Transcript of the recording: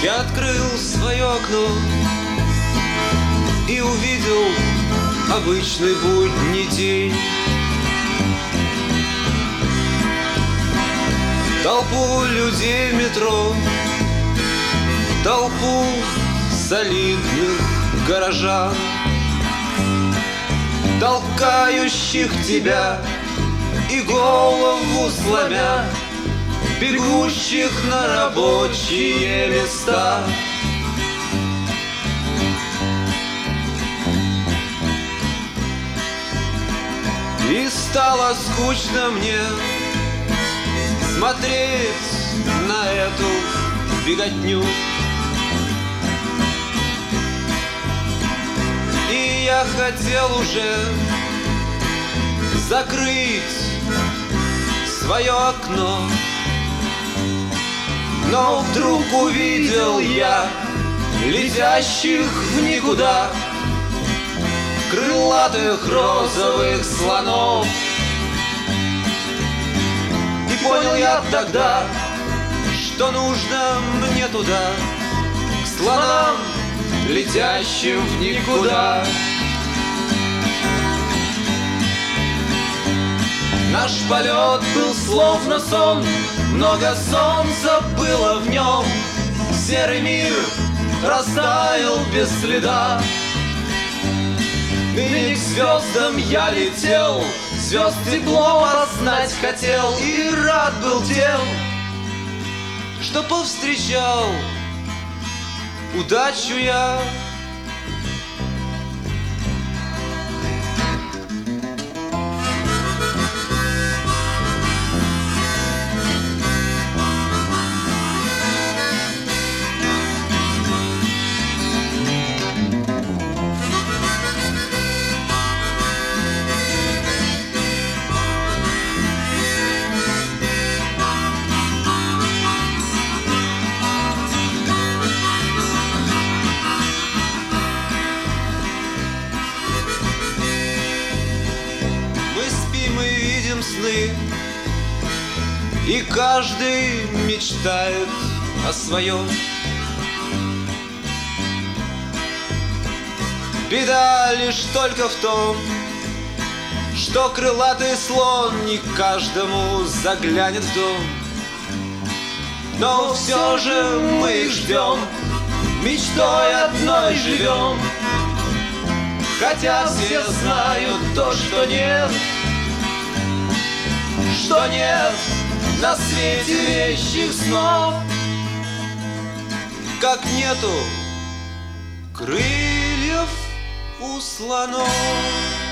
Я открыл свое окно и увидел обычный будний день. Толпу людей в метро, толпу солидных горожан, толкающих тебя и голову сломя, бегущих на рабочие места. И стало скучно мне смотреть на эту беготню. И я хотел уже закрыть свое окно, но вдруг увидел я летящих в никуда крылатых розовых слонов. И понял я тогда, что нужно мне туда, к слонам, летящим в никуда. Наш полет был словно сон, много солнца было в нем. Серый мир растаял без следа. И к звездам я летел, звезд тепло познать хотел. И рад был тем, что повстречал удачу я. Сны, и каждый мечтает о своем. Беда лишь только в том, что крылатый слон не каждому заглянет в дом. Но все же мы их ждем, мечтой одной живем. Хотя все знают то, что нет на свете вещих снов, как нету крыльев у слонов.